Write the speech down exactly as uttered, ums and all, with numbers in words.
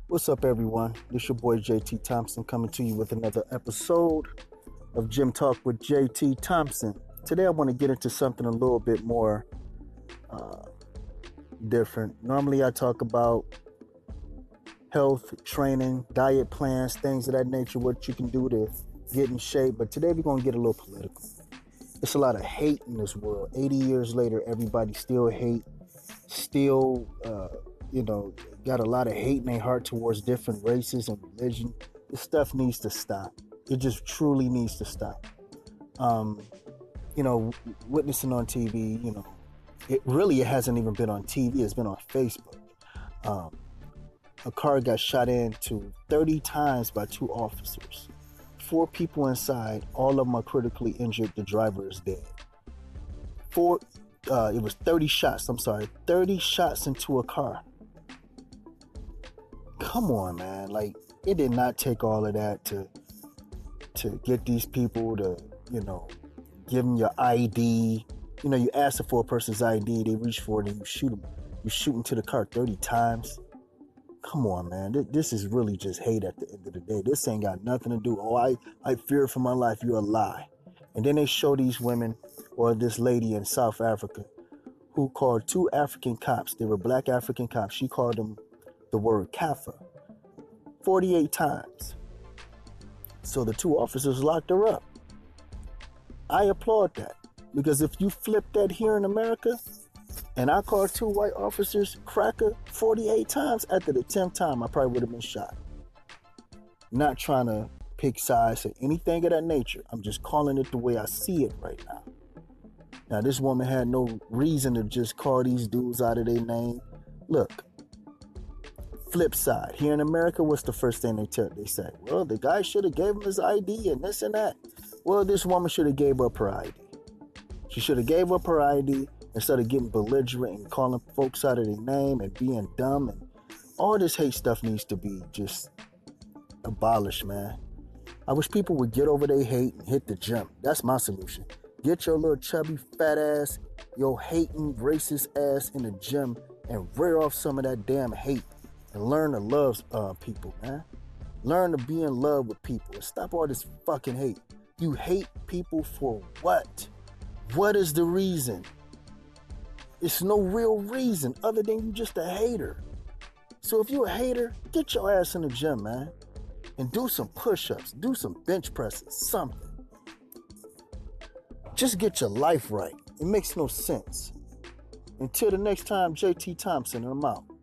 What's up, everyone? This your boy J T Thompson coming to you with another episode of Gym Talk with J T Thompson. Today, I want to get into something a little bit more uh, different. Normally, I talk about health, training, diet plans, things of that nature, what you can do to get in shape. But today, we're going to get a little political. It's a lot of hate in this world. eighty years later, everybody still hate, still, uh, you know, got a lot of hate in their heart towards different races and religion. This stuff needs to stop. It just truly needs to stop. Um, you know, witnessing on T V, you know, it really it hasn't even been on T V. It's been on Facebook. Um, a car got shot into thirty times by two officers. Four people inside. All of them are critically injured. The driver is dead. Four. Uh, it was thirty shots. I'm sorry, thirty shots into a car. Come on, man. Like, it did not take all of that to to get these people to, you know, give them your I D. You know, you ask for a person's I D, they reach for it, and you shoot them. You shoot into the car thirty times. Come on, man. This is really just hate at the end of the day. This ain't got nothing to do. Oh, I, I fear for my life. You're a lie. And then they show these women, or this lady in South Africa, who called two African cops. They were black African cops. She called them the word Kaffir forty-eight times. So the two officers locked her up. I applaud that, because if you flip that here in America, and I called two white officers cracker forty-eight times, after the tenth time, I probably would have been shot. Not trying to pick sides or anything of that nature. I'm just calling it the way I see it right now. Now, this woman had no reason to just call these dudes out of their name. Look, flip side. Here in America, what's the first thing they tell? They say, well, the guy should have gave him his I D and this and that. Well, this woman should have gave up her I D. She should have gave up her I D instead of getting belligerent and calling folks out of their name and being dumb. And all this hate stuff needs to be just abolished, man. I wish people would get over their hate and hit the gym. That's my solution. Get your little chubby fat ass, your hating racist ass in the gym and rear off some of that damn hate and learn to love uh, people, man. Learn to be in love with people and stop all this fucking hate. You hate people for what? What is the reason? It's no real reason other than you just a hater. So if you're a hater, get your ass in the gym, man. And do some push-ups, do some bench presses, something. Just get your life right. It makes no sense. Until the next time, J T Thompson, and I'm out.